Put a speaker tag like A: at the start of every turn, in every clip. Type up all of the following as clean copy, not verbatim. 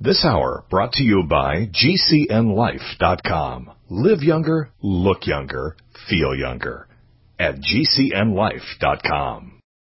A: This hour brought to you by GCNLife.com. Live younger, look younger, feel younger. At GCNLife.com.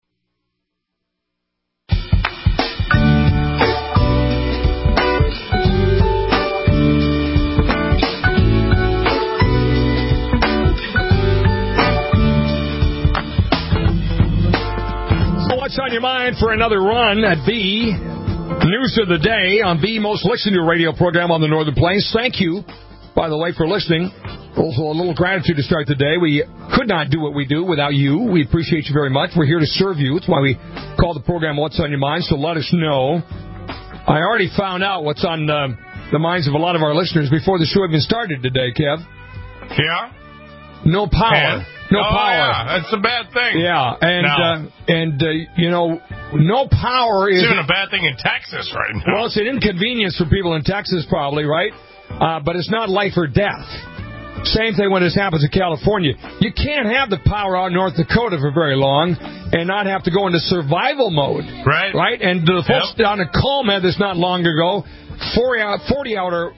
B: What's on your mind for another run at B? News of the day on B, most listened to radio program on the Northern Plains. Thank you, by the way, for listening. Also, a little gratitude to start the day. We could not do what we do without you. We appreciate you very much. We're here to serve you. That's why we call the program What's on Your Mind, so let us know. I already found out what's on the minds of a lot of our listeners before the show even started today, Kev.
C: Yeah?
B: No power. No power.
C: Yeah, that's a bad thing.
B: Yeah, and you know, no power is...
C: It's even a bad thing in Texas right now.
B: Well, it's an inconvenience for people in Texas probably, right? But it's not life or death. Same thing when this happens in California. You can't have the power out in North Dakota for very long and not have to go into survival mode. Right. Right? And the folks down in Colma this not long ago, 40-hour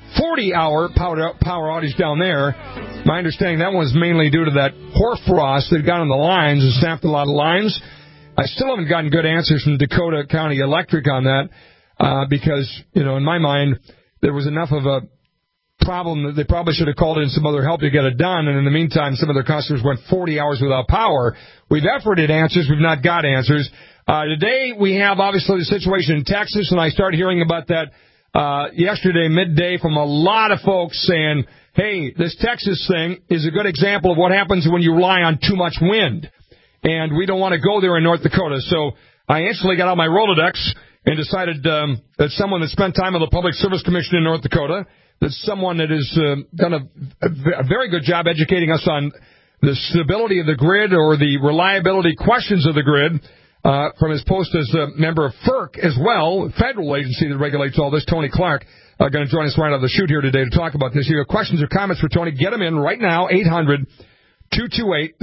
B: power outage down there. My understanding that was mainly due to that hoarfrost that got on the lines and snapped a lot of lines. I still haven't gotten good answers from Dakota County Electric on that because, you know, in my mind, there was enough of a problem that they probably should have called in some other help to get it done. And in the meantime, some of their customers went 40 hours without power. We've efforted answers. We've not got answers. Today, we have, obviously, the situation in Texas, and I started hearing about that yesterday midday from a lot of folks saying, hey, this Texas thing is a good example of what happens when you rely on too much wind. And we don't want to go there in North Dakota. So I instantly got out my Rolodex and decided that someone that spent time on the Public Service Commission in North Dakota, that's someone that has done a very good job educating us on the stability of the grid or the reliability questions of the grid from his post as a member of FERC as well, federal agency that regulates all this, Tony Clark, going to join us right out of the chute here today to talk about this. If you have questions or comments for Tony, get them in right now, 800-228-0550,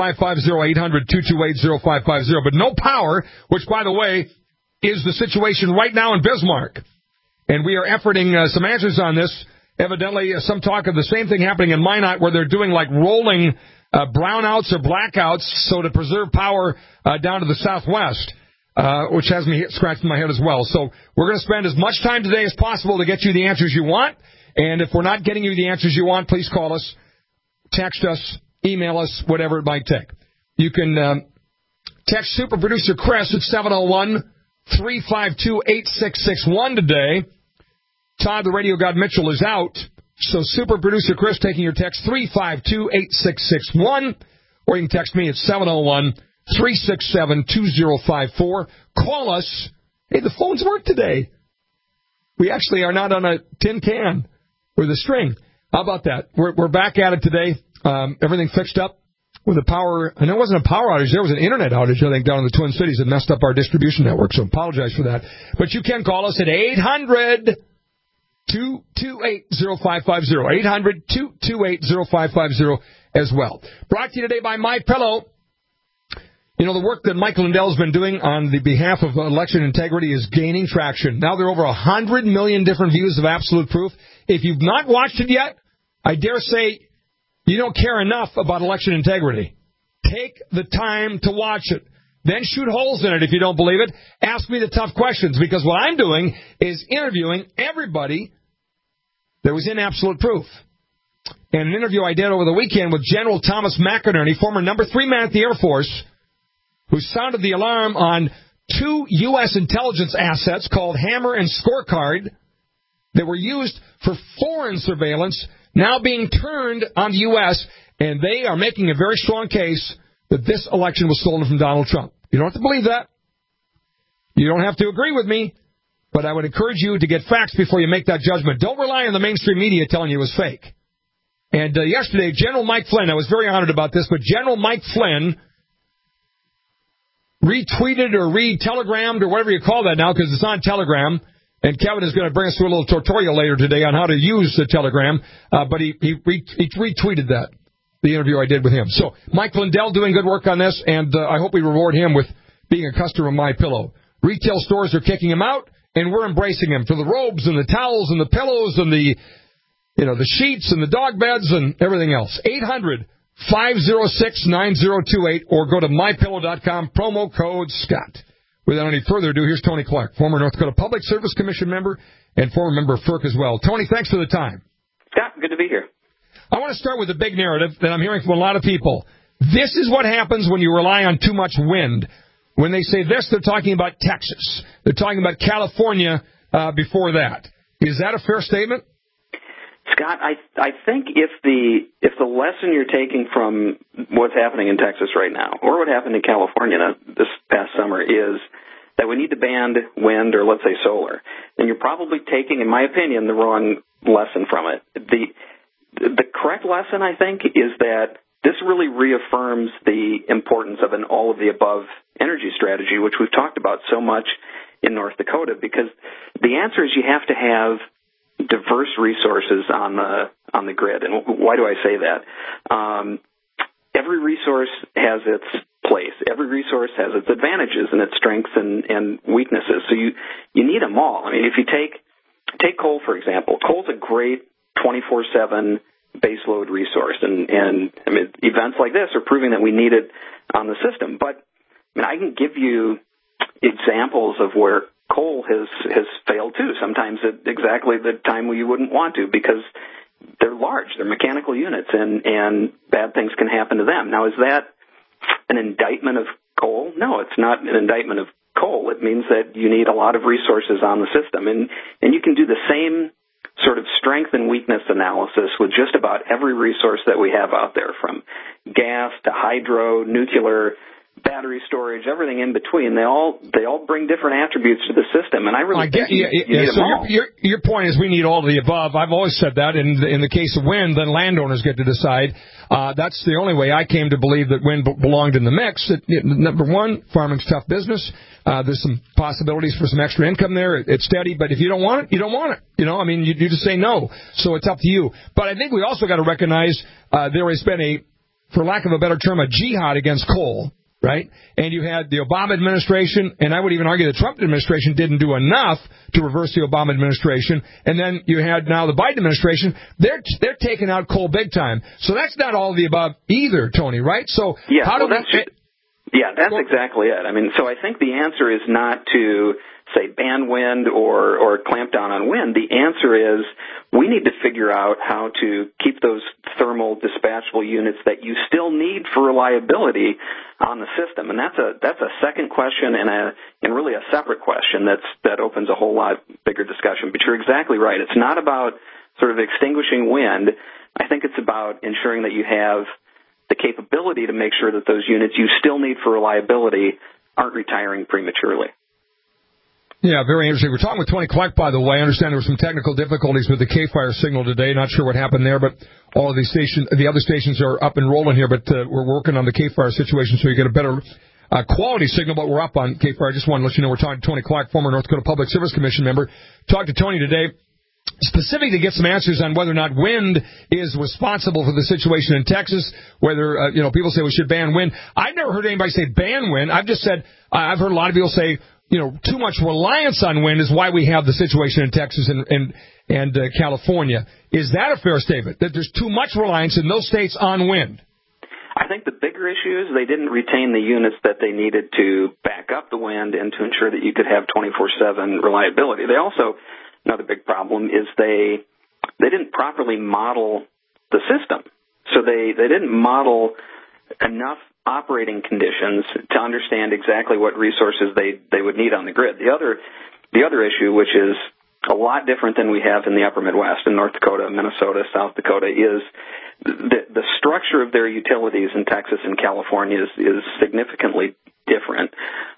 B: 800-228-0550. But no power, which, by the way, is the situation right now in Bismarck. And we are efforting some answers on this. Evidently, some talk of the same thing happening in Minot where they're doing like rolling brownouts or blackouts so to preserve power down to the southwest, which has me scratching my head as well. So we're going to spend as much time today as possible to get you the answers you want. And if we're not getting you the answers you want, please call us, text us, email us, whatever it might take. You can text Super Producer Chris at 701-352-8661 today. Todd, the Radio God Mitchell, is out. So Super Producer Chris taking your text 352-8661, or you can text me at 701-367-2054. Call us. Hey, the phones work today. We actually are not on a tin can with a string. How about that? We're back at it today. Everything fixed up with the power. I know it wasn't a power outage. There was an internet outage, I think, down in the Twin Cities that messed up our distribution network. So apologize for that. But you can call us at 800-228-0550. 800-228-0550 as well. Brought to you today by MyPillow. You know, the work that Mike Lindell's been doing on the behalf of election integrity is gaining traction. Now there are over 100 million different views of Absolute Proof. If you've not watched it yet, I dare say you don't care enough about election integrity. Take the time to watch it. Then shoot holes in it if you don't believe it. Ask me the tough questions, because what I'm doing is interviewing everybody that was in Absolute Proof. And an interview I did over the weekend with General Thomas McInerney, former number 3 man at the Air Force, who sounded the alarm on 2 U.S. intelligence assets called Hammer and Scorecard that were used for foreign surveillance, now being turned on the U.S., and they are making a very strong case that this election was stolen from Donald Trump. You don't have to believe that. You don't have to agree with me, but I would encourage you to get facts before you make that judgment. Don't rely on the mainstream media telling you it was fake. And yesterday, General Mike Flynn, I was very honored about this, but General Mike Flynn retweeted or re-telegrammed or whatever you call that now, because it's on Telegram, and Kevin is going to bring us through a little tutorial later today on how to use the Telegram, but he retweeted that, the interview I did with him. So Mike Lindell doing good work on this, and I hope we reward him with being a customer of MyPillow. Retail stores are kicking him out, and we're embracing them for the robes and the towels and the pillows and the sheets and the dog beds and everything else. 800-506-9028 or go to mypillow.com, promo code Scott. Without any further ado, here's Tony Clark, former North Dakota Public Service Commission member and former member of FERC as well. Tony, thanks for the time.
D: Scott, good to be here.
B: I want to start with the big narrative that I'm hearing from a lot of people. This is what happens when you rely on too much wind. When they say this, they're talking about Texas. They're talking about California before that. Is that a fair statement?
D: Scott, I think if the lesson you're taking from what's happening in Texas right now, or what happened in California this past summer, is that we need to ban wind, or let's say solar, then you're probably taking, in my opinion, the wrong lesson from it. The correct lesson, I think, is that this really reaffirms the importance of an all-of-the-above energy strategy, which we've talked about so much in North Dakota, because the answer is you have to have diverse resources on the grid. And why do I say that? Every resource has its place. Every resource has its advantages and its strengths and weaknesses. So you need them all. I mean, if you take coal, for example, coal's a great 24/7 baseload resource, and I mean, events like this are proving that we need it on the system. But I mean, I can give you examples of where coal has failed too, sometimes at exactly the time you wouldn't want to, because they're large, they're mechanical units, and bad things can happen to them. Now, is that an indictment of coal? No, it's not an indictment of coal. It means that you need a lot of resources on the system, and you can do the same sort of strength and weakness analysis with just about every resource that we have out there, from gas to hydro, nuclear, battery storage, everything in between. They all bring different attributes to the system, and I really think you need them all.
B: Your point is we need all of the above. I've always said that. In the case of wind, then landowners get to decide. That's the only way I came to believe that wind belonged in the mix. Number one, farming's tough business. There's some possibilities for some extra income there. It's steady, but if you don't want it, you don't want it. You know, I mean, you just say no. So it's up to you. But I think we also got to recognize there has been for lack of a better term, a jihad against coal. Right? And you had the Obama administration, and I would even argue the Trump administration didn't do enough to reverse the Obama administration. And then you had now the Biden administration. They're taking out coal big time. So that's not all of the above either, Tony, right? So
D: yeah, that's exactly it. I mean, so I think the answer is not to say ban wind or clamp down on wind. The answer is we need to figure out how to keep those thermal dispatchable units that you still need for reliability on the system. And that's a second question and really a separate question that opens a whole lot bigger discussion. But you're exactly right. It's not about sort of extinguishing wind. I think it's about ensuring that you have the capability to make sure that those units you still need for reliability aren't retiring prematurely.
B: Yeah, very interesting. We're talking with Tony Clark, by the way. I understand there were some technical difficulties with the K-Fire signal today. Not sure what happened there, but all of the other stations are up and rolling here, but we're working on the K-Fire situation so you get a better quality signal, but we're up on K-Fire. I just wanted to let you know we're talking to Tony Clark, former North Dakota Public Service Commission member. Talked to Tony today specifically to get some answers on whether or not wind is responsible for the situation in Texas, whether, people say we should ban wind. I've never heard anybody say ban wind. I've just said, I've heard a lot of people say, too much reliance on wind is why we have the situation in Texas and California. Is that a fair statement, that there's too much reliance in those states on wind?
D: I think the bigger issue is they didn't retain the units that they needed to back up the wind and to ensure that you could have 24/7 reliability. They also, another big problem is they didn't properly model the system. So they didn't model enough operating conditions to understand exactly what resources they would need on the grid. The other issue, which is a lot different than we have in the upper Midwest, in North Dakota, Minnesota, South Dakota, is the structure of their utilities in Texas and California is significantly different.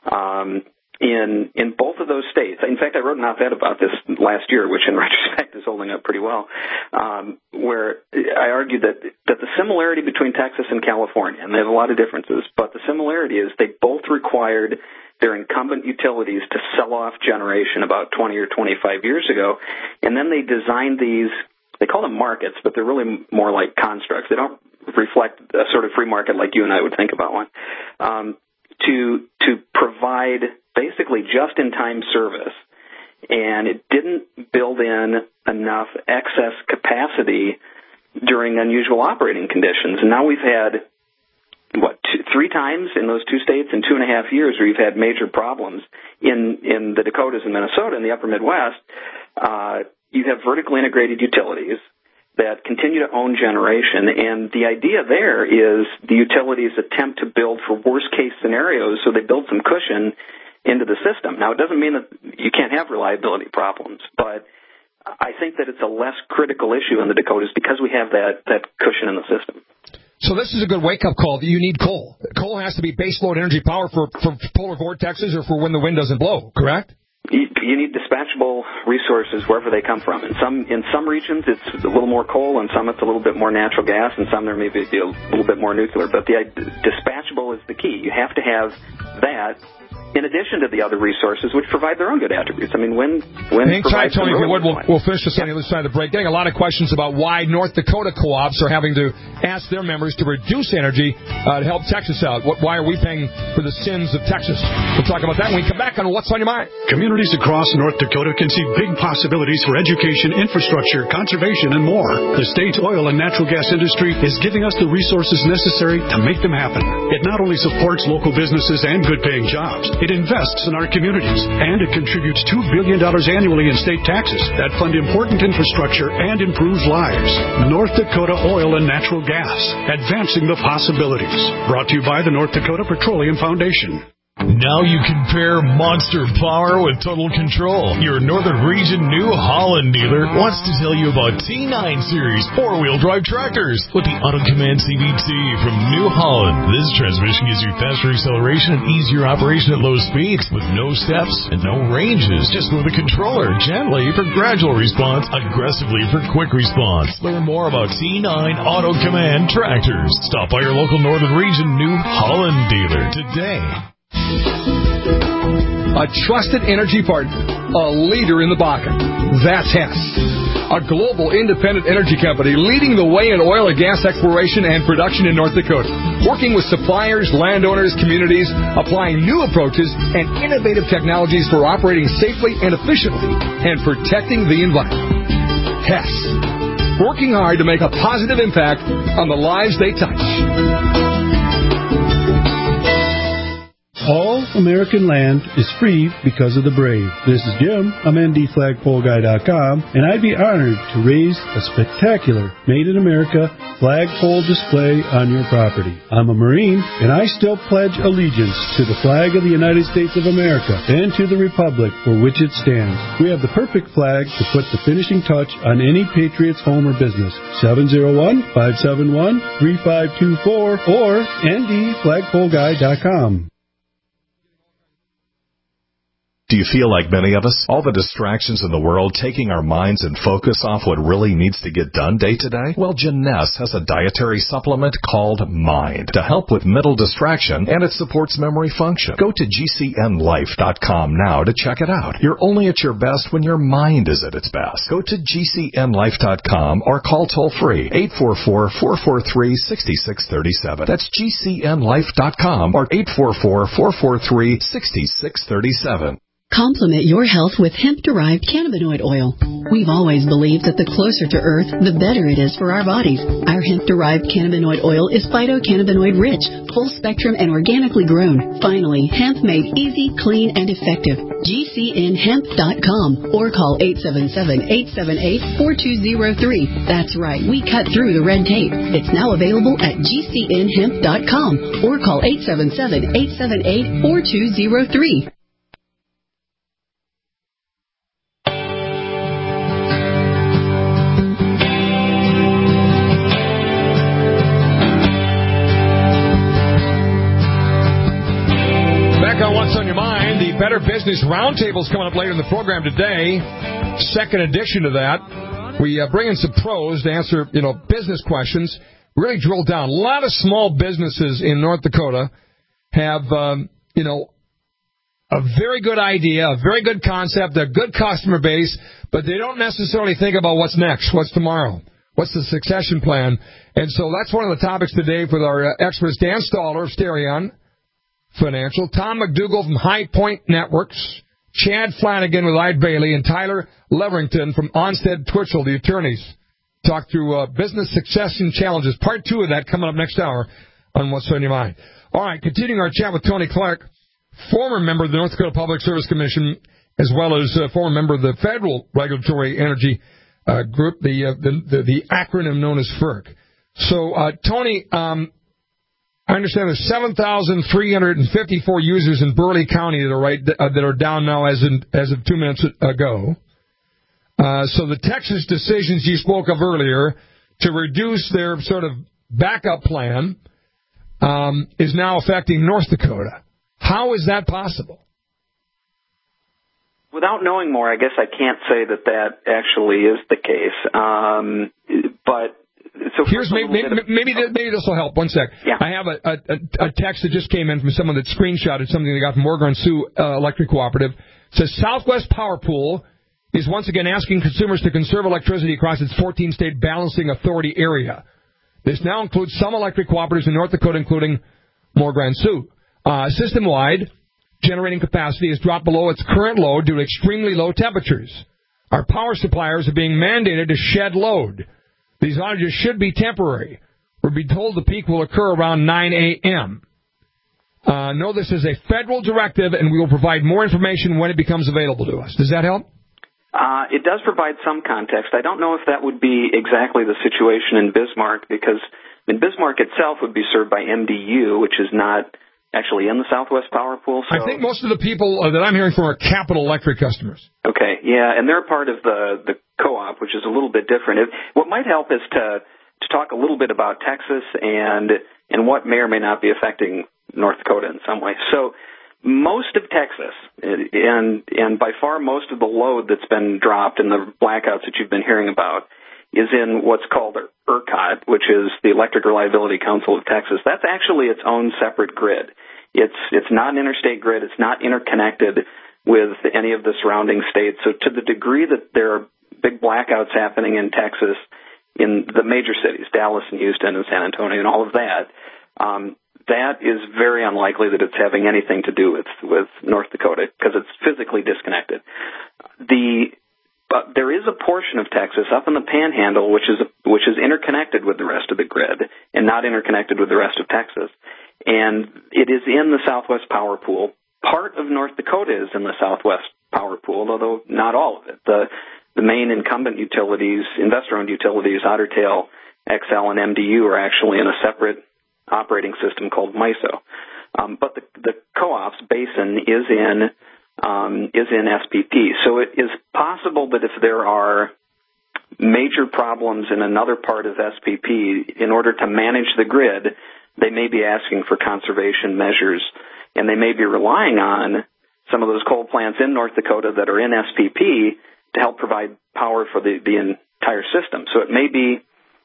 D: In both of those states, in fact, I wrote an op-ed about this last year, which in retrospect is holding up pretty well, where I argued that the similarity between Texas and California, and they have a lot of differences, but the similarity is they both required their incumbent utilities to sell off generation about 20 or 25 years ago, and then they designed these, they call them markets, but they're really more like constructs. They don't reflect a sort of free market like you and I would think about one, to provide basically just-in-time service and it didn't build in enough excess capacity during unusual operating conditions. And now we've had, three times in those two states in 2.5 years where you've had major problems in the Dakotas and Minnesota and the upper Midwest. You have vertically integrated utilities that continue to own generation, and the idea there is the utilities attempt to build for worst-case scenarios, so they build some cushion into the system. Now, it doesn't mean that you can't have reliability problems, but I think that it's a less critical issue in the Dakotas because we have that cushion in the system.
B: So this is a good wake-up call that you need coal. Coal has to be baseload energy power for polar vortexes or for when the wind doesn't blow, correct?
D: You need dispatchable resources wherever they come from. In some regions, it's a little more coal, and some it's a little bit more natural gas, and some there may be a little bit more nuclear. But dispatchable is the key. You have to have that in addition to the other resources, which provide their own good attributes. I mean, when
B: hang tight, Tony, if you would, we'll finish this on the other side of the break. Getting a lot of questions about why North Dakota co-ops are having to ask their members to reduce energy to help Texas out. Why are we paying for the sins of Texas? We'll talk about that when we come back on What's on Your Mind.
E: Communities across North Dakota can see big possibilities for education, infrastructure, conservation, and more. The state's oil and natural gas industry is giving us the resources necessary to make them happen. It not only supports local businesses and good-paying jobs, it invests in our communities, and it contributes $2 billion annually in state taxes that fund important infrastructure and improve lives. North Dakota Oil and Natural Gas, advancing the possibilities. Brought to you by the North Dakota Petroleum Foundation.
F: Now you can pair monster power with total control. Your Northern Region New Holland dealer wants to tell you about T9 Series 4-wheel drive tractors with the Auto Command CVT from New Holland. This transmission gives you faster acceleration and easier operation at low speeds with no steps and no ranges. Just move the controller gently for gradual response, aggressively for quick response. Learn more about T9 Auto Command tractors. Stop by your local Northern Region New Holland dealer today.
B: A trusted energy partner, a leader in the Bakken. That's Hess, a global independent energy company leading the way in oil and gas exploration and production in North Dakota, working with suppliers, landowners, communities, applying new approaches and innovative technologies for operating safely and efficiently and protecting the environment. Hess, working hard to make a positive impact on the lives they touch.
G: All American land is free because of the brave. This is Jim. I'm NDFlagpoleGuy.com, and I'd be honored to raise a spectacular Made in America flagpole display on your property. I'm a Marine, and I still pledge allegiance to the flag of the United States of America and to the Republic for which it stands. We have the perfect flag to put the finishing touch on any Patriot's home or business. 701-571-3524 or NDFlagpoleGuy.com.
A: Do you feel like many of us? All the distractions in the world taking our minds and focus off what really needs to get done day to day? Well, Jeunesse has a dietary supplement called Mind to help with mental distraction, and it supports memory function. Go to GCNLife.com now to check it out. You're only at your best when your mind is at its best. Go to GCNLife.com or call toll-free 844-443-6637. That's GCNLife.com or 844-443-6637.
H: Complement your health with hemp-derived cannabinoid oil. We've always believed that the closer to Earth, the better it is for our bodies. Our hemp-derived cannabinoid oil is phytocannabinoid-rich, full-spectrum, and organically grown. Finally, hemp made easy, clean, and effective. GCNHemp.com or call 877-878-4203. That's right, we cut through the red tape. It's now available at GCNHemp.com or call 877-878-4203.
B: What's on Your Mind? The Better Business Roundtable is coming up later in the program today. Second edition of that. We bring in some pros to answer, business questions. Really drill down. A lot of small businesses in North Dakota have, a very good idea, a very good concept, a good customer base, but they don't necessarily think about what's next, what's tomorrow, what's the succession plan. And so that's one of the topics today with our experts, Dan Stoller of Sterion Financial, Tom McDougall from High Point Networks, Chad Flanagan with Ide Bailey and Tyler Leverington from Onstead Twitchell, the attorneys. Talk through business succession challenges. Part 2 of that coming up next hour on What's on Your Mind. All right, continuing our chat with Tony Clark, former member of the North Dakota Public Service Commission, as well as former member of the Federal Regulatory Energy Group, the acronym known as FERC. So, Tony, I understand there's 7,354 users in Burleigh County that are down now as of 2 minutes ago. So the Texas decisions you spoke of earlier to reduce their sort of backup plan is now affecting North Dakota. How is that possible?
D: Without knowing more, I guess I can't say that actually is the case. But so
B: here's maybe this will help. One sec.
D: Yeah.
B: I have a text that just came in from someone that screenshotted something they got from Morgan Sioux Electric Cooperative. It says Southwest Power Pool is once again asking consumers to conserve electricity across its 14-state balancing authority area. This now includes some electric cooperatives in North Dakota, including Morgan Sioux. System-wide, generating capacity has dropped below its current load due to extremely low temperatures. Our power suppliers are being mandated to shed load. These outages should be temporary. We're being told the peak will occur around 9 a.m. Know this is a federal directive, and we will provide more information when it becomes available to us. Does that help?
D: It does provide some context. I don't know if that would be exactly the situation in Bismarck, because Bismarck itself would be served by MDU, which is not actually in the Southwest Power Pool. So.
B: I think most of the people that I'm hearing from are Capital Electric customers.
D: Okay, yeah, and they're part of the co-op, which is a little bit different. What might help is to talk a little bit about Texas and what may or may not be affecting North Dakota in some way. So most of Texas, and by far most of the load that's been dropped and the blackouts that you've been hearing about, is in what's called ERCOT, which is the Electric Reliability Council of Texas. That's actually its own separate grid. It's not an interstate grid. It's not interconnected with any of the surrounding states. So to the degree that there are big blackouts happening in Texas, in the major cities, Dallas and Houston and San Antonio and all of that, that is very unlikely that it's having anything to do with North Dakota, because it's physically disconnected. But there is a portion of Texas up in the Panhandle which is interconnected with the rest of the grid and not interconnected with the rest of Texas. And it is in the Southwest Power Pool. Part of North Dakota is in the Southwest Power Pool, although not all of it. The main incumbent utilities, investor-owned utilities, Otter Tail, XL, and MDU are actually in a separate operating system called MISO. But the co-op's basin is in SPP. So it is possible that if there are major problems in another part of SPP, in order to manage the grid, they may be asking for conservation measures, and they may be relying on some of those coal plants in North Dakota that are in SPP to help provide power for the entire system. So it may be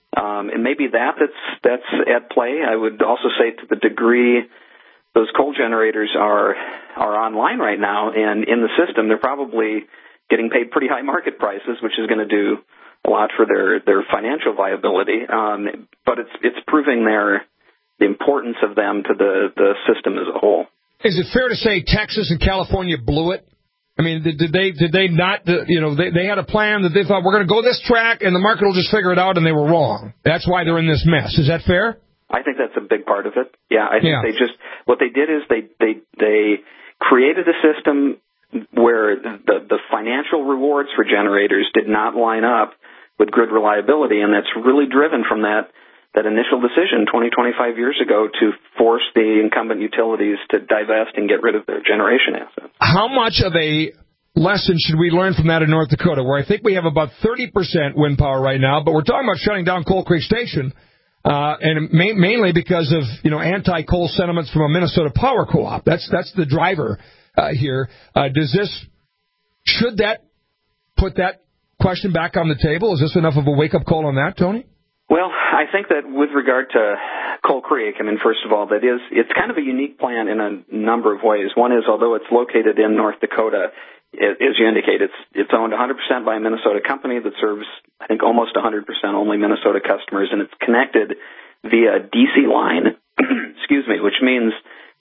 D: that's at play. I would also say, to the degree those coal generators are online right now and in the system, they're probably getting paid pretty high market prices, which is going to do a lot for their financial viability. But it's proving the importance of them to the system as a whole.
B: Is it fair to say Texas and California blew it? I mean, did they not? They had a plan that they thought, we're going to go this track and the market will just figure it out, and they were wrong. That's why they're in this mess. Is that fair?
D: I think that's a big part of it. Yeah, I think what they did is they created a system where the financial rewards for generators did not line up with grid reliability, and that's really driven from that initial decision 25 years ago to force the incumbent utilities to divest and get rid of their generation assets.
B: How much of a lesson should we learn from that in North Dakota, where I think we have about 30% wind power right now, but we're talking about shutting down Coal Creek Station, and mainly because of anti-coal sentiments from a Minnesota power co-op. That's the driver here. Should that put that question back on the table? Is this enough of a wake-up call on that, Tony?
D: Well, I think that with regard to Coal Creek, first of all, it's kind of a unique plant in a number of ways. One is, although it's located in North Dakota, as you indicate, it's owned 100% by a Minnesota company that serves, I think, almost 100% only Minnesota customers, and it's connected via DC line, which means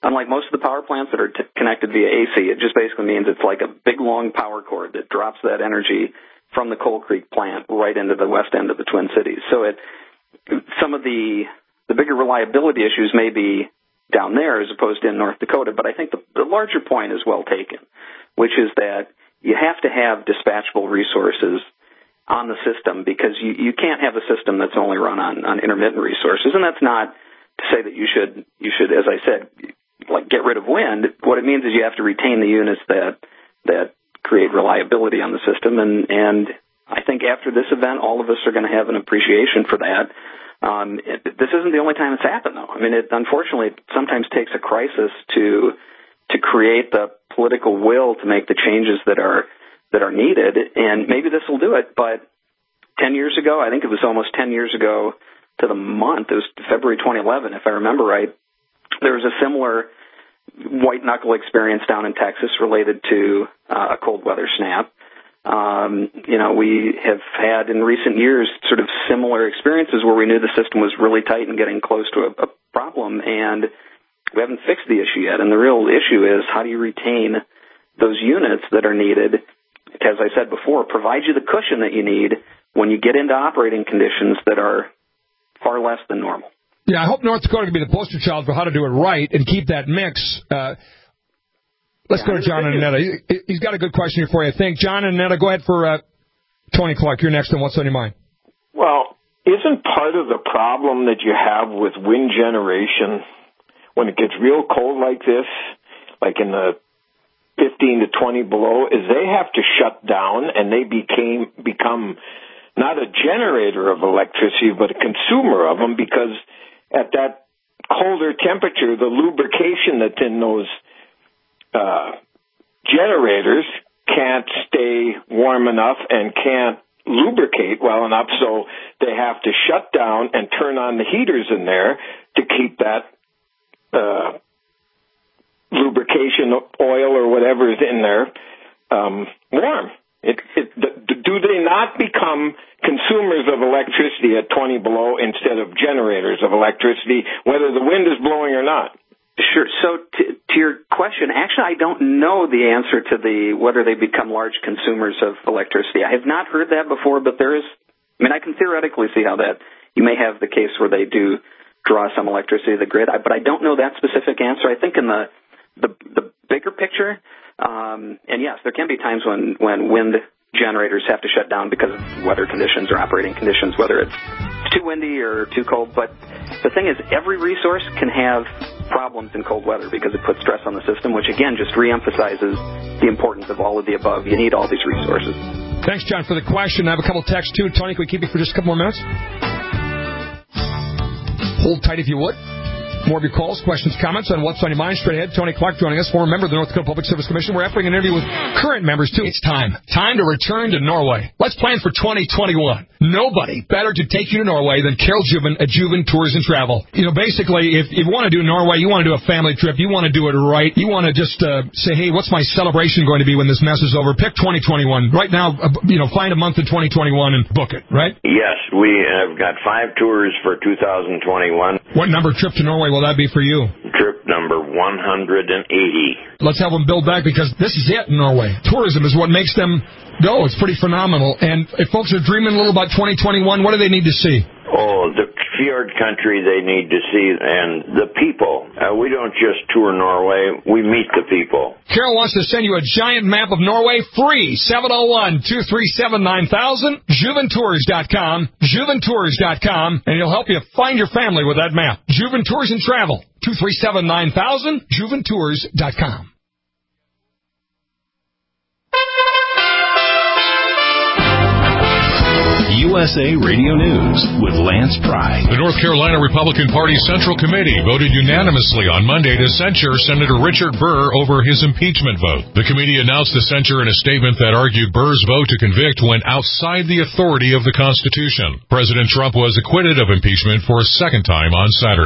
D: unlike most of the power plants that are connected via AC, it just basically means it's like a big, long power cord that drops that energy from the Coal Creek plant right into the west end of the Twin Cities. So some of the bigger reliability issues may be down there as opposed to in North Dakota, but I think the larger point is well taken, which is that you have to have dispatchable resources on the system, because you can't have a system that's only run on intermittent resources. And that's not to say that you should, as I said, like get rid of wind. What it means is you have to retain the units that create reliability on the system. And I think after this event, all of us are going to have an appreciation for that. This isn't the only time it's happened, though. I mean, it unfortunately sometimes takes a crisis to create the political will to make the changes that are needed, and maybe this will do it. But 10 years ago, I think it was almost 10 years ago to the month, it was February 2011, if I remember right, there was a similar white-knuckle experience down in Texas related to a cold weather snap. We have had in recent years sort of similar experiences where we knew the system was really tight and getting close to a problem, and we haven't fixed the issue yet. And the real issue is, how do you retain those units that are needed, as I said before, provide you the cushion that you need when you get into operating conditions that are far less than normal.
B: Yeah, I hope North Dakota can be the poster child for how to do it right and keep that mix. Let's go to John and Annetta. He's got a good question here for you, I think. John and Annetta, go ahead for Tony Clark. You're next, and what's on your mind?
I: Well, isn't part of the problem that you have with wind generation when it gets real cold like this, like in the 15 to 20 below, is they have to shut down, and they become not a generator of electricity, but a consumer of them, because at that colder temperature, the lubrication that's in those generators can't stay warm enough and can't lubricate well enough, so they have to shut down and turn on the heaters in there to keep that lubrication oil or whatever is in there warm. Do they not become consumers of electricity at 20 below instead of generators of electricity, whether the wind is blowing or not?
D: Sure. So to your question, actually, I don't know the answer to whether they become large consumers of electricity. I have not heard that before, but there is. I mean, I can theoretically see how that you may have the case where they do draw some electricity to the grid, but I don't know that specific answer. I think in the bigger picture, and yes, there can be times when wind generators have to shut down because of weather conditions or operating conditions, whether it's too windy or too cold. But the thing is, every resource can have problems in cold weather because it puts stress on the system, which again just reemphasizes the importance of all of the above. You need all these resources.
B: Thanks, John, for the question. I have a couple texts too. Tony, can we keep you for just a couple more minutes? Hold tight if you would. More of your calls, questions, comments on what's on your mind. Straight ahead, Tony Clark joining us, former member of the North Dakota Public Service Commission. We're offering an interview with current members, too. It's time to return to Norway. Let's plan for 2021. Nobody better to take you to Norway than Carol Juven at Juven Tours and Travel. You know, basically, if you want to do Norway, you want to do a family trip, you want to do it right, you want to just say, hey, what's my celebration going to be when this mess is over? Pick 2021. Right now, find a month in 2021 and book it, right?
J: Yes, we have got 5 tours for 2021.
B: What number trip to Norway will that be for you?
J: Trip number 180.
B: Let's have them build back, because this is it in Norway. Tourism is what makes them go. It's pretty phenomenal. And if folks are dreaming a little about 2021, what do they need to see?
J: Oh, the fjord country they need to see, and the people. We don't just tour Norway, we meet the people.
B: Carol wants to send you a giant map of Norway free. 701-237-9000, juventours.com, juventours.com, and he'll help you find your family with that map. Juven Tours and Travel, 237-9000, juventours.com.
A: USA Radio News with Lance Pry.
F: The North Carolina Republican Party Central Committee voted unanimously on Monday to censure Senator Richard Burr over his impeachment vote. The committee announced the censure in a statement that argued Burr's vote to convict went outside the authority of the Constitution. President Trump was acquitted of impeachment for a second time on Saturday.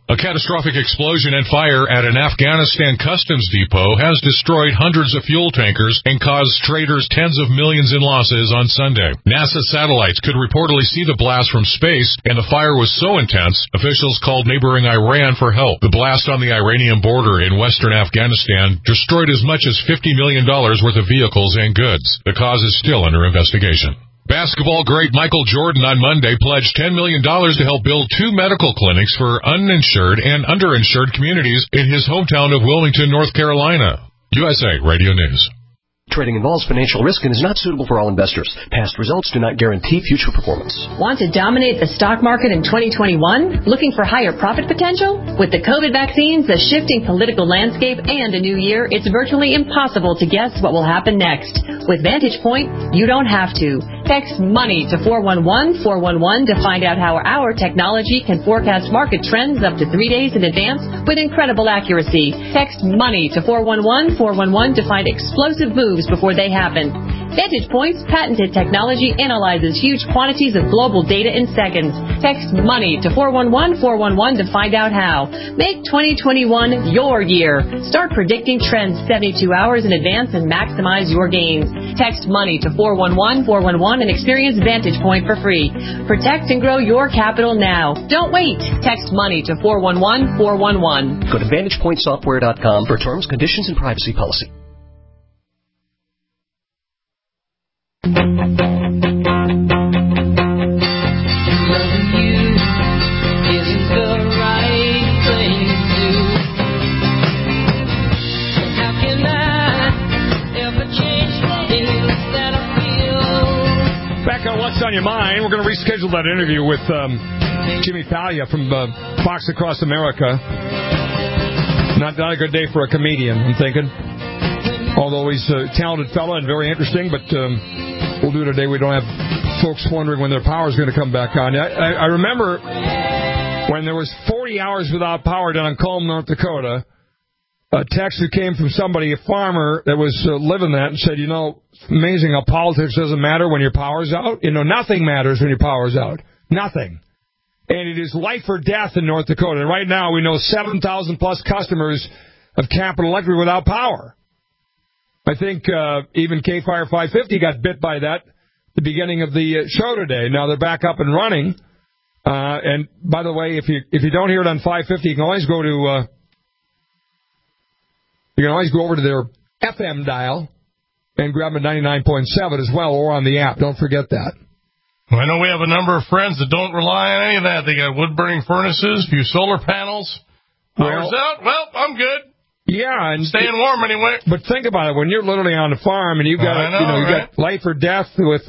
K: A catastrophic explosion and fire at an Afghanistan customs depot has destroyed hundreds of fuel tankers and caused traders tens of millions in losses on Sunday. NASA satellites could reportedly see the blast from space, and the fire was so intense, officials called neighboring Iran for help. The blast on the Iranian border in western Afghanistan destroyed as much as $50 million worth of vehicles and goods. The cause is still under investigation. Basketball great Michael Jordan on Monday pledged $10 million to help build 2 medical clinics for uninsured and underinsured communities in his hometown of Wilmington, North Carolina. USA Radio News.
L: Trading involves financial risk and is not suitable for all investors. Past results do not guarantee future performance.
M: Want to dominate the stock market in 2021? Looking for higher profit potential? With the COVID vaccines, the shifting political landscape, and a new year, it's virtually impossible to guess what will happen next. With Vantage Point, you don't have to. Text MONEY to 411-411 to find out how our technology can forecast market trends up to 3 days in advance with incredible accuracy. Text MONEY to 411-411 to find explosive moves before they happen. Vantage Point's patented technology analyzes huge quantities of global data in seconds. Text MONEY to 411-411 to find out how. Make 2021 your year. Start predicting trends 72 hours in advance and maximize your gains. Text MONEY to 411-411 and experience Vantage Point for free. Protect and grow your capital now. Don't wait. Text MONEY to 411-411.
L: Go to VantagePointSoftware.com for terms, conditions, and privacy policy.
B: What's on your mind? We're going to reschedule that interview with Jimmy Failla from Fox Across America. Not a good day for a comedian, I'm thinking. Although he's a talented fellow and very interesting, but we'll do it a day we don't have folks wondering when their power is going to come back on. I remember when there was 40 hours without power down in Colm, North Dakota. A text that came from somebody, a farmer that was living that, and said, you know, it's amazing how politics doesn't matter when your power's out. You know, nothing matters when your power's out. Nothing. And it is life or death in North Dakota. And right now we know 7,000-plus customers of Capital Electric without power. I think even K-Fire 550 got bit by that at the beginning of the show today. Now they're back up and running. And, by the way, if you don't hear it on 550, you can always go to... You can always go over to their FM dial and grab a 99.7 as well, or on the app. Don't forget that.
C: Well, I know we have a number of friends that don't rely on any of that. They got wood-burning furnaces, a few solar panels. Power's out. Well, I'm good.
B: Yeah, and
C: staying warm anyway.
B: But think about it. When you're literally on the farm and you've got you got life or death with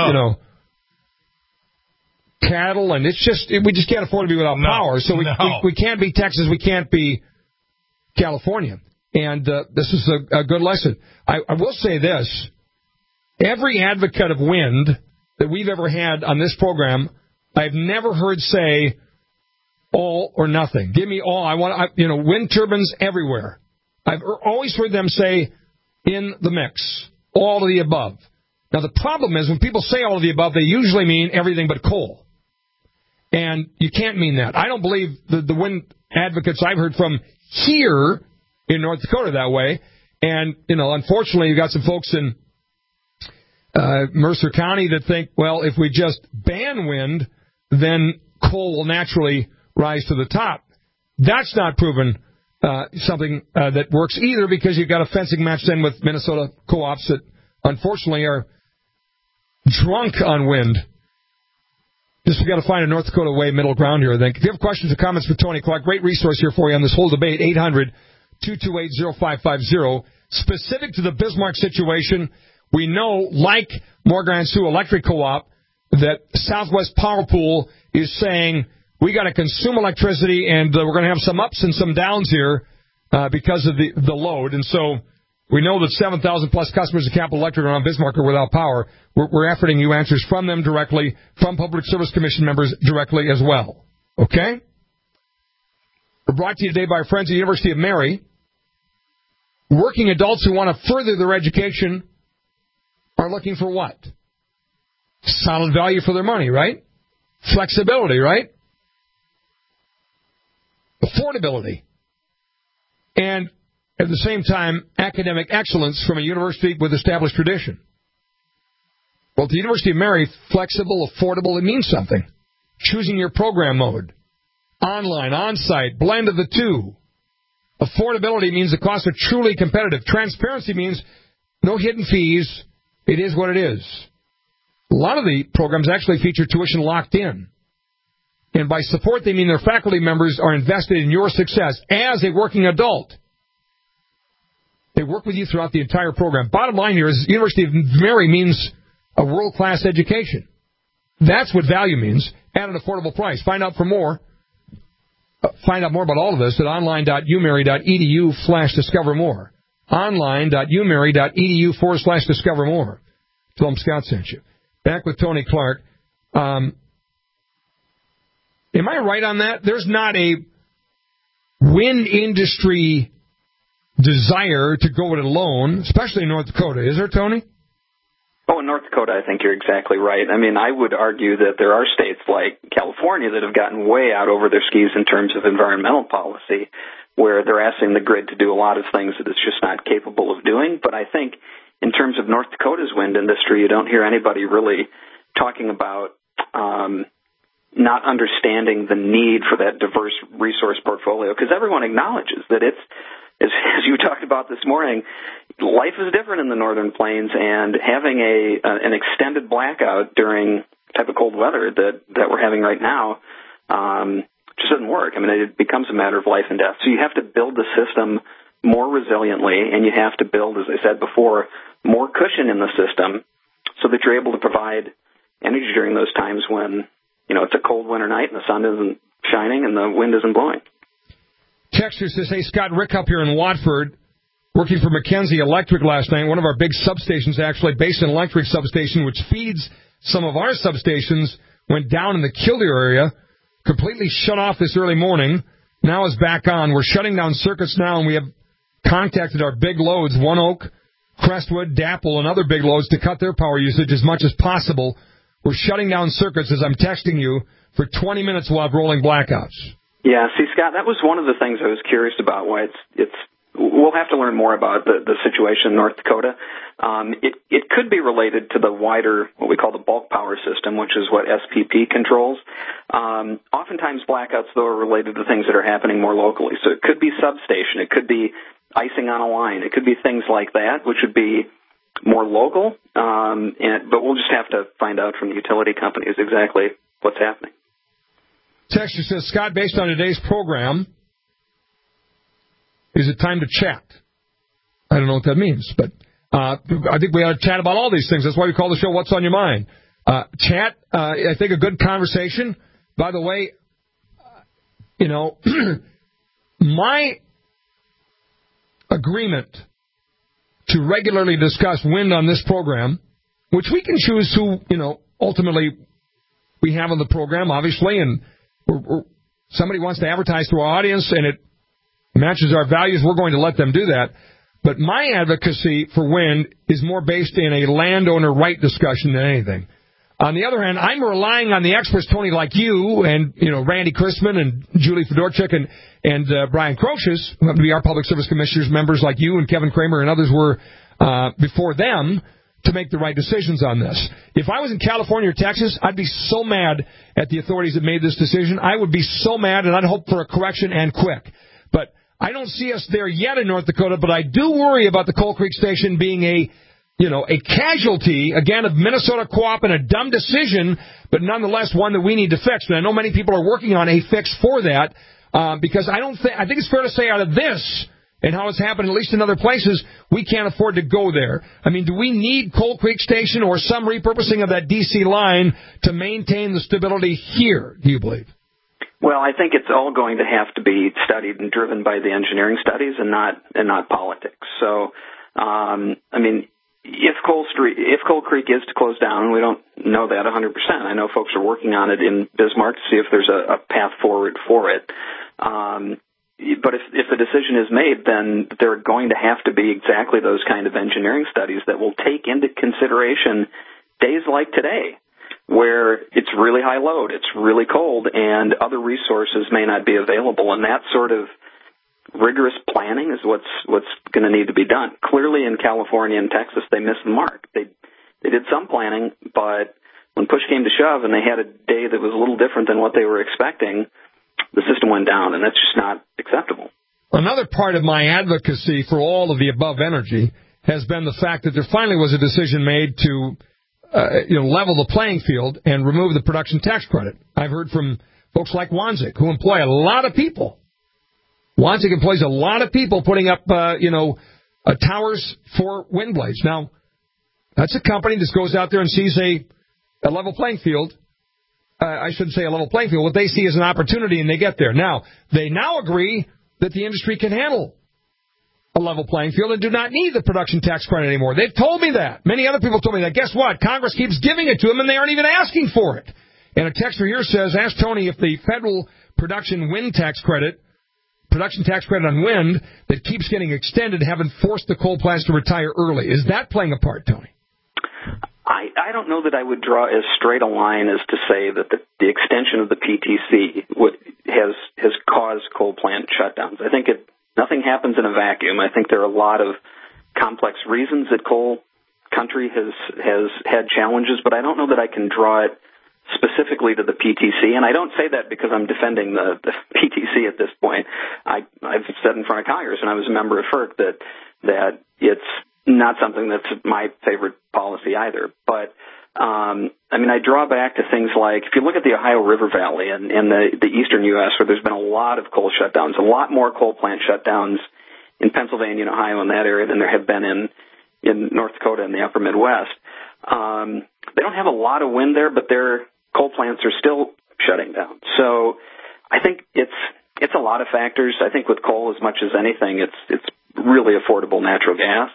B: cattle, and it's just we just can't afford to be without power. So we can't be Texas. We can't be California. And this is a good lesson. I will say this. Every advocate of wind that we've ever had on this program, I've never heard say all or nothing. Give me all. I want wind turbines everywhere. I've always heard them say in the mix, all of the above. Now, the problem is when people say all of the above, they usually mean everything but coal. And you can't mean that. I don't believe the wind advocates I've heard from here in North Dakota that way. And, unfortunately, you got some folks in Mercer County that think, well, if we just ban wind, then coal will naturally rise to the top. That's not proven something that works either, because you've got a fencing match then with Minnesota co-ops that, unfortunately, are drunk on wind. Just we've got to find a North Dakota way middle ground here, I think. If you have questions or comments for Tony Clark, great resource here for you on this whole debate, 800-228-0550. Specific to the Bismarck situation, we know, like Morgan Sioux Electric Co-op, that Southwest Power Pool is saying we got to consume electricity, and we're going to have some ups and some downs here because of the load. And so we know that 7,000-plus customers of Capital Electric around Bismarck are without power. We're efforting you answers from them directly, from Public Service Commission members directly as well. Okay? We're brought to you today by our friends at the University of Mary. Working adults who want to further their education are looking for what? Solid value for their money, right? Flexibility, right? affordability, and at the same time, academic excellence from a university with established tradition. Well, the University of Mary, flexible, affordable, it means something. Choosing your program mode. Online, on-site, blend of the two. Affordability means the costs are truly competitive. Transparency means no hidden fees. It is what it is. A lot of the programs actually feature tuition locked in. And by support, they mean their faculty members are invested in your success as a working adult. They work with you throughout the entire program. Bottom line here is University of Mary means a world-class education. That's what value means at an affordable price. Find out more about all of this at online.umary.edu/discover more. Online.umary.edu/discover more. Tell them Scott sent you. Back with Tony Clark. Am I right on that? There's not a wind industry desire to go it alone, especially in North Dakota. Is there, Tony?
D: Oh, in North Dakota, I think you're exactly right. I mean, I would argue that there are states like California that have gotten way out over their skis in terms of environmental policy, where they're asking the grid to do a lot of things that it's just not capable of doing. But I think in terms of North Dakota's wind industry, you don't hear anybody really talking about not understanding the need for that diverse resource portfolio, because everyone acknowledges that it's, as you talked about this morning, life is different in the northern plains, and having an extended blackout during the type of cold weather that we're having right now just doesn't work. I mean, it becomes a matter of life and death. So you have to build the system more resiliently, and you have to build, as I said before, more cushion in the system so that you're able to provide energy during those times when, it's a cold winter night and the sun isn't shining and the wind isn't blowing.
B: Texter says, hey, Scott, Rick up here in Watford, working for Mackenzie Electric last night, one of our big substations, actually, Basin Electric substation, which feeds some of our substations, went down in the Killdeer area, completely shut off this early morning, now is back on. We're shutting down circuits now, and we have contacted our big loads, One Oak, Crestwood, Dapple, and other big loads to cut their power usage as much as possible. We're shutting down circuits as I'm texting you. For 20 minutes we'll have rolling blackouts.
D: Yeah, see, Scott, that was one of the things I was curious about. Why we'll have to learn more about the situation in North Dakota. It could be related to the wider, what we call the bulk power system, which is what SPP controls. Oftentimes blackouts, though, are related to things that are happening more locally. So it could be substation. It could be icing on a line. It could be things like that, which would be more local. But we'll just have to find out from the utility companies exactly what's happening.
B: Texture says, Scott, based on today's program, is it time to chat? I don't know what that means, but I think we ought to chat about all these things. That's why we call the show What's on Your Mind. Chat, I think a good conversation. By the way, my agreement to regularly discuss wind on this program, which we can choose who, ultimately we have on the program, obviously, and somebody wants to advertise to our audience and it matches our values, we're going to let them do that. But my advocacy for wind is more based in a landowner right discussion than anything. On the other hand, I'm relying on the experts, Tony, like you and, Randy Chrisman and Julie Fedorchuk and Brian Crocius, who happen to be our Public Service Commissioners, members like you and Kevin Kramer and others were before them, to make the right decisions on this. If I was in California or Texas, I'd be so mad at the authorities that made this decision. I would be so mad, and I'd hope for a correction and quick. But I don't see us there yet in North Dakota, but I do worry about the Coal Creek Station being a casualty, again, of Minnesota Co-op and a dumb decision, but nonetheless one that we need to fix. And I know many people are working on a fix for that, because I think it's fair to say out of this, and how it's happened, at least in other places, we can't afford to go there. I mean, do we need Coal Creek Station or some repurposing of that D.C. line to maintain the stability here, do you believe?
D: Well, I think it's all going to have to be studied and driven by the engineering studies and not politics. So, if Coal Creek is to close down, and we don't know that 100%. I know folks are working on it in Bismarck to see if there's a path forward for it. But if the decision is made, then there are going to have to be exactly those kind of engineering studies that will take into consideration days like today. where it's really high load, it's really cold, and other resources may not be available. And that sort of rigorous planning is what's going to need to be done. Clearly in California and Texas, they missed the mark. They did some planning, but when push came to shove and they had a day that was a little different than what they were expecting, the system went down, and that's just not acceptable.
B: Another part of my advocacy for all of the above energy has been the fact that there finally was a decision made to level the playing field and remove the production tax credit. I've heard from folks like Wanzik, who employ a lot of people. Wanzik employs a lot of people putting up, towers for wind blades. Now, that's a company that goes out there and sees a level playing field. I shouldn't say a level playing field. What they see is an opportunity, and they get there. Now, they now agree that the industry can handle a level playing field and do not need the production tax credit anymore. They've told me that. Many other people told me that. Guess what? Congress keeps giving it to them, and they aren't even asking for it. And a texter here says, ask Tony if the federal production tax credit on wind that keeps getting extended haven't forced the coal plants to retire early. Is that playing a part, Tony?
D: I don't know that I would draw as straight a line as to say that the extension of the PTC has caused coal plant shutdowns. I think nothing happens in a vacuum. I think there are a lot of complex reasons that coal country has had challenges, but I don't know that I can draw it specifically to the PTC. And I don't say that because I'm defending the PTC at this point. I've said in front of Congress, and I was a member of FERC, that it's not something that's my favorite policy either. But, I draw back to things like, if you look at the Ohio River Valley and the eastern U.S., where there's been a lot of coal shutdowns, a lot more coal plant shutdowns in Pennsylvania and Ohio in that area than there have been in North Dakota and the upper Midwest. They don't have a lot of wind there, but their coal plants are still shutting down. So I think it's a lot of factors. I think with coal, as much as anything, it's really affordable natural gas.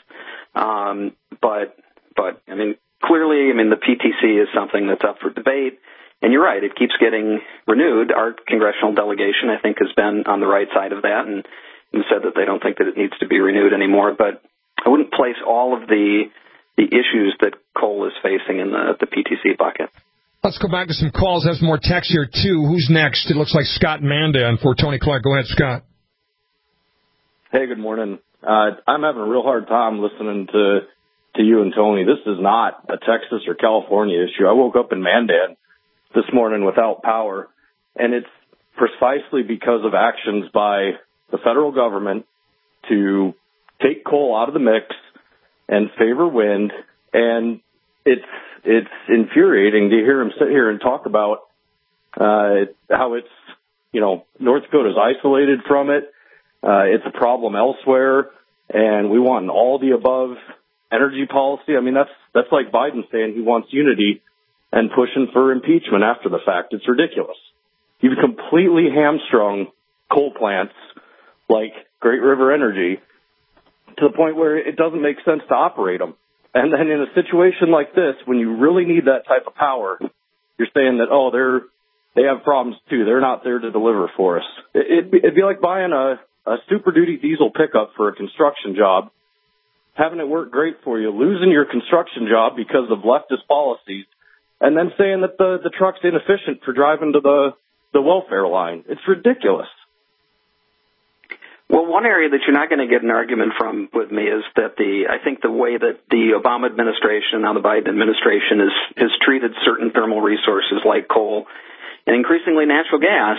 D: But clearly, the PTC is something that's up for debate. And you're right, it keeps getting renewed. Our congressional delegation, I think, has been on the right side of that and said that they don't think that it needs to be renewed anymore. But I wouldn't place all of the issues that coal is facing in the PTC bucket.
B: Let's go back to some calls. Have some more texts here, too. Who's next? It looks like Scott Mandan for Tony Clark. Go ahead, Scott.
N: Hey, good morning. I'm having a real hard time listening to you and Tony. This is not a Texas or California issue. I woke up in Mandan this morning without power, and it's precisely because of actions by the federal government to take coal out of the mix and favor wind, and it's infuriating to hear him sit here and talk about how it's, North Dakota's isolated from it. It's a problem elsewhere, and we want an all-the-above energy policy. That's like Biden saying he wants unity and pushing for impeachment after the fact. It's ridiculous. You've completely hamstrung coal plants like Great River Energy to the point where it doesn't make sense to operate them. And then in a situation like this, when you really need that type of power, you're saying that, they have problems too. They're not there to deliver for us. It'd be like buying a Super Duty diesel pickup for a construction job, having it work great for you, losing your construction job because of leftist policies, and then saying that the truck's inefficient for driving to the welfare line. It's ridiculous.
D: Well, one area that you're not going to get an argument from with me is that I think the way that the Obama administration and now the Biden administration has treated certain thermal resources like coal and increasingly natural gas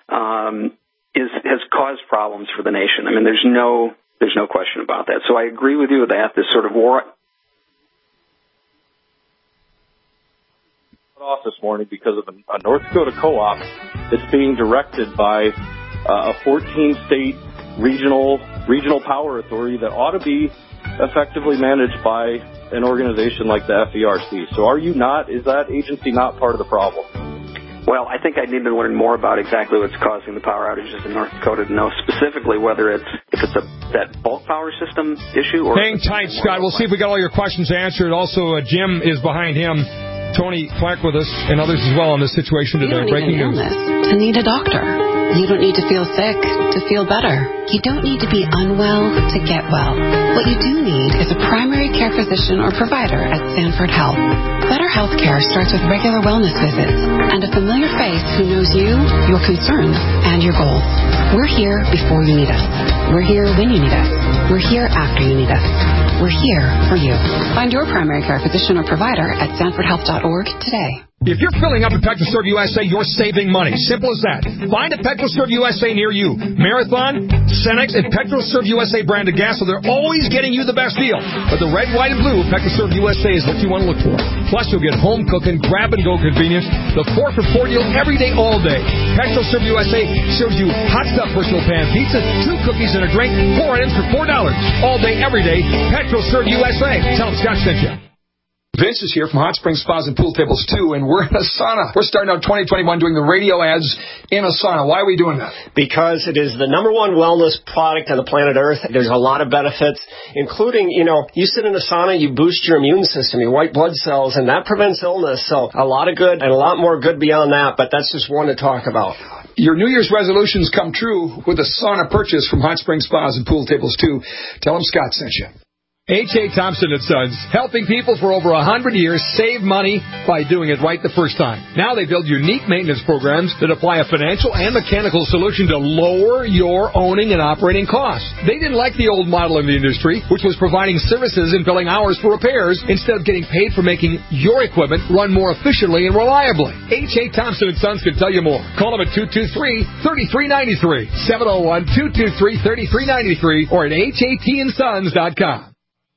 D: has caused problems for the nation. There's no question about that. So I agree with you with that. This sort of war
N: off this morning because of a North Dakota co-op that's being directed by a 14-state regional power authority that ought to be effectively managed by an organization like the FERC. So is that agency not part of the problem?
D: Well, I think I need to learn more about exactly what's causing the power outages in North Dakota to know specifically whether if it's that bulk power system issue or...
B: Hang tight, Scott. We'll see if we got all your questions answered. Also, Jim is behind him. Tony Clark with us and others as well on this situation today.
H: Breaking news. To need a doctor. You don't need to feel sick to feel better. You don't need to be unwell to get well. What you do need is a primary care physician or provider at Sanford Health. Better health care starts with regular wellness visits and a familiar face who knows you, your concerns, and your goals. We're here before you need us. We're here when you need us. We're here after you need us. We're here for you. Find your primary care physician or provider at sanfordhealth.org today.
B: If you're filling up at PetroServe USA, you're saving money. Simple as that. Find a PetroServe USA near you. Marathon, Cenex, and PetroServe USA branded gas, so they're always getting you the best deal. But the red, white, and blue PetroServe USA is what you want to look for. Plus, you'll get home cooking, grab-and-go convenience, the 4-for-4 deal every day, all day. PetroServe USA serves you hot stuff personal pan pizza, 2 cookies and a drink, 4 items for $4. All day, every day. PetroServe USA. Tell them Scott sent you.
O: Vince is here from Hot Springs Spas and Pool Tables 2, and we're in a sauna. We're starting out 2021 doing the radio ads in a sauna. Why are we doing that?
P: Because it is the #1 wellness product on the planet Earth. There's a lot of benefits, including, you sit in a sauna, you boost your immune system, your white blood cells, and that prevents illness. So a lot of good and a lot more good beyond that, but that's just one to talk about.
O: Your New Year's resolutions come true with a sauna purchase from Hot Springs Spas and Pool Tables 2. Tell them Scott sent you.
B: H.A. Thompson & Sons, helping people for over 100 years save money by doing it right the first time. Now they build unique maintenance programs that apply a financial and mechanical solution to lower your owning and operating costs. They didn't like the old model in the industry, which was providing services and billing hours for repairs instead of getting paid for making your equipment run more efficiently and reliably. H.A. Thompson & Sons can tell you more. Call them at 223-3393, 701-223-3393, or at hatsons.com.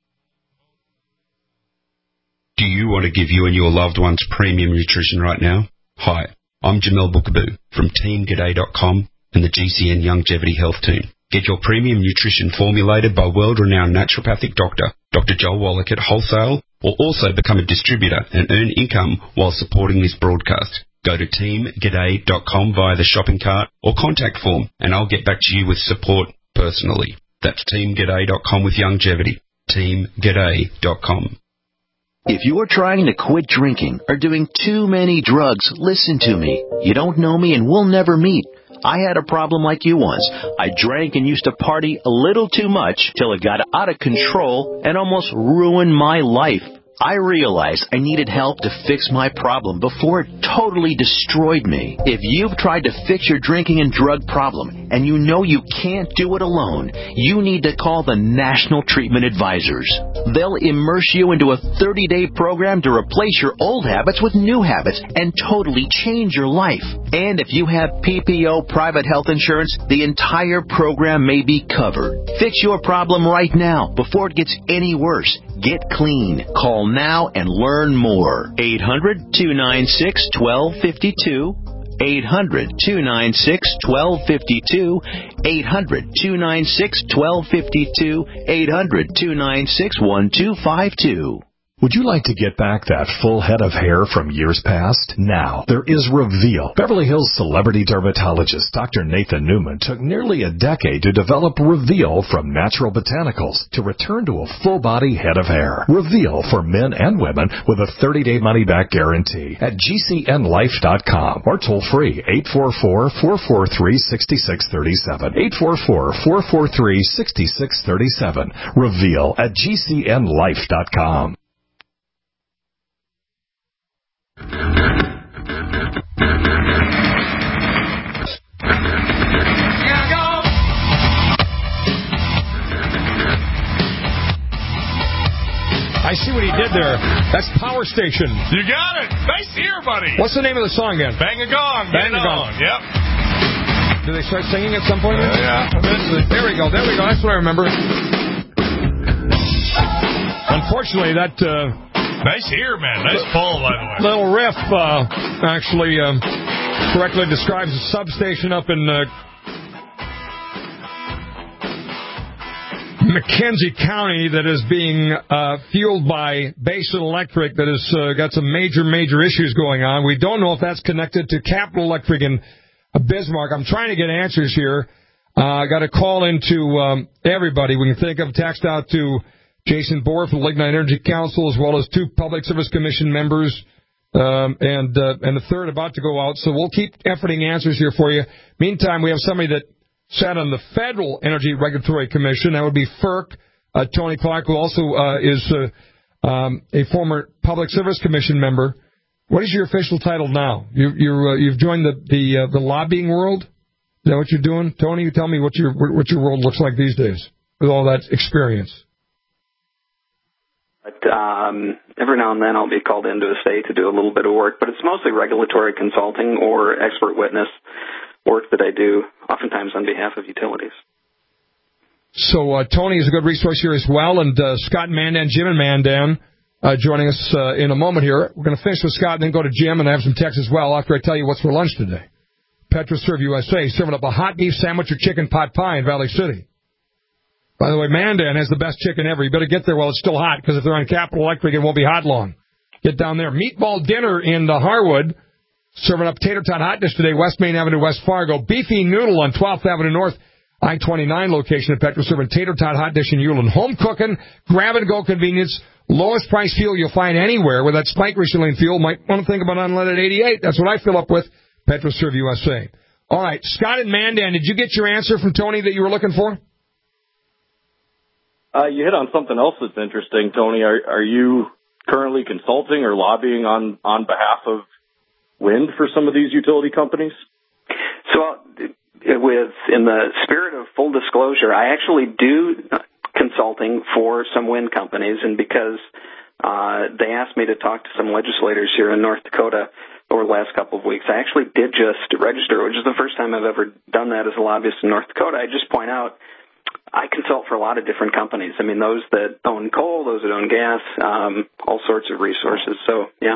Q: Do you want to give you and your loved ones premium nutrition right now? Hi, I'm Jamel Bookaboo from TeamGaday.com and the GCN Longevity Health Team. Get your premium nutrition formulated by world-renowned naturopathic doctor, Dr. Joel Wallach at Wholesale, or also become a distributor and earn income while supporting this broadcast. Go to TeamGaday.com via the shopping cart or contact form, and I'll get back to you with support personally. That's TeamGaday.com with longevity. TeamGaday.com.
R: If you're trying to quit drinking or doing too many drugs, listen to me. You don't know me and we'll never meet. I had a problem like you once. I drank and used to party a little too much till it got out of control and almost ruined my life. I realized I needed help to fix my problem before it totally destroyed me. If you've tried to fix your drinking and drug problem and you know you can't do it alone, you need to call the National Treatment Advisors. They'll immerse you into a 30-day program to replace your old habits with new habits and totally change your life. And if you have PPO private health insurance, the entire program may be covered. Fix your problem right now before it gets any worse. Get clean. Call now and learn more. 800-296-1252. 800-296-1252. 800-296-1252. 800-296-1252.
A: Would you like to get back that full head of hair from years past? Now, there is Reveal. Beverly Hills celebrity dermatologist Dr. Nathan Newman took nearly a decade to develop Reveal from natural botanicals to return to a full-body head of hair. Reveal for men and women with a 30-day money-back guarantee at GCNlife.com or toll free 844-443-6637. 844-443-6637. Reveal at GCNlife.com.
B: I see what he did there. That's Power Station.
C: You got it. Nice ear, buddy.
B: What's the name of the song again?
C: Bang a Gong.
B: Bang a Gong.
C: Yep.
B: Do they start singing at some point?
C: Yeah, eventually.
B: There we go. That's what I remember. Unfortunately, that...
C: nice ear, man. Nice pull, by the way.
B: Little riff actually correctly describes a substation up in McKenzie County that is being fueled by Basin Electric that has got some major issues going on. We don't know if that's connected to Capital Electric in Bismarck. I'm trying to get answers here. I got to call into everybody we can think of, text out to Jason Bohr from the Lignite Energy Council, as well as 2 Public Service Commission members, and the third about to go out. So we'll keep efforting answers here for you. Meantime, we have somebody that sat on the Federal Energy Regulatory Commission. That would be FERC. Tony Clark, who also is a former Public Service Commission member. What is your official title now? You've joined the lobbying world? Is that what you're doing? Tony, you tell me what your world looks like these days with all that experience.
D: Every now and then I'll be called into a state to do a little bit of work, but it's mostly regulatory consulting or expert witness work that I do, oftentimes on behalf of utilities.
B: So Tony is a good resource here as well, and Scott Mandan, Jim and Mandan joining us in a moment here. We're going to finish with Scott and then go to Jim, and I have some texts as well after I tell you what's for lunch today. PetroServe USA, serving up a hot beef sandwich or chicken pot pie in Valley City. By the way, Mandan has the best chicken ever. You better get there while it's still hot, because if they're on Capital Electric, it won't be hot long. Get down there. Meatball dinner in Harwood, serving up tater tot hot dish today, West Main Avenue, West Fargo. Beefy noodle on 12th Avenue North, I-29 location at PetroServe, and tater tot hot dish in Euland. Home cooking, grab-and-go convenience, lowest price fuel you'll find anywhere with that Spike Recently fuel. Might want to think about unleaded 88. That's what I fill up with. PetroServe USA. All right, Scott and Mandan, did you get your answer from Tony that you were looking for?
N: You hit on something else that's interesting, Tony. Are you currently consulting or lobbying on behalf of wind for some of these utility companies?
D: So, in the spirit of full disclosure, I actually do consulting for some wind companies, and because they asked me to talk to some legislators here in North Dakota over the last couple of weeks, I actually did just register, which is the first time I've ever done that as a lobbyist in North Dakota. I just point out I consult for a lot of different companies. I mean, those that own coal, those that own gas, all sorts of resources. So, yeah.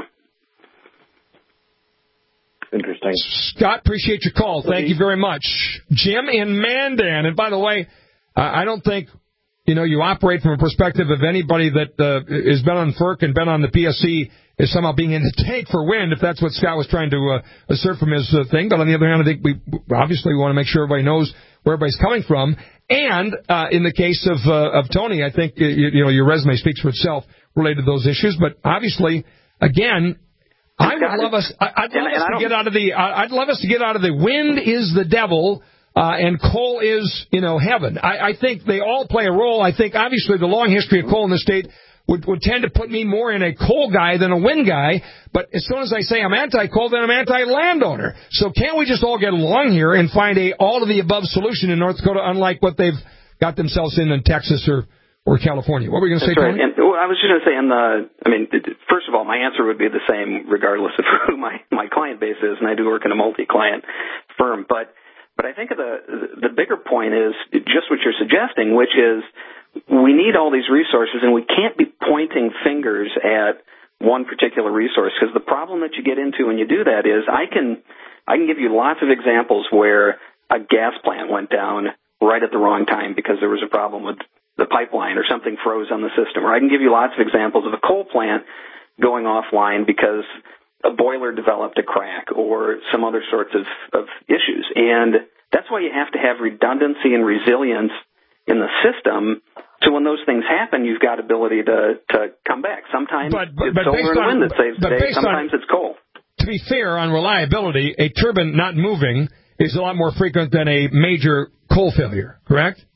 N: Interesting.
B: Scott, appreciate your call. Thank you very much. Jim in Mandan. And by the way, I don't think, you operate from a perspective of anybody that has been on FERC and been on the PSC is somehow being in the tank for wind, if that's what Scott was trying to assert from his thing. But on the other hand, I think we obviously want to make sure everybody knows where everybody's coming from. And in the case of Tony, I think your resume speaks for itself related to those issues. But obviously, again, I'd love us to get out of the wind is the devil. And coal is, heaven. I think they all play a role. I think, obviously, the long history of coal in the state would tend to put me more in a coal guy than a wind guy. But as soon as I say I'm anti-coal, then I'm anti-landowner. So can't we just all get along here and find a all-of-the-above solution in North Dakota, unlike what they've got themselves in Texas or California? What were you going to say, Tony?
D: Right. And, I was just going to say, first of all, my answer would be the same regardless of who my client base is, and I do work in a multi-client firm. But I think the bigger point is just what you're suggesting, which is we need all these resources, and we can't be pointing fingers at one particular resource, because the problem that you get into when you do that is I can give you lots of examples where a gas plant went down right at the wrong time because there was a problem with the pipeline or something froze on the system. Or I can give you lots of examples of a coal plant going offline because a boiler developed a crack or some other sorts of issues. And that's why you have to have redundancy and resilience in the system. So when those things happen, you've got ability to come back. Sometimes it's solar and wind that saves the day. Sometimes it's coal.
B: To be fair, on reliability, a turbine not moving is a lot more frequent than a major coal failure, correct?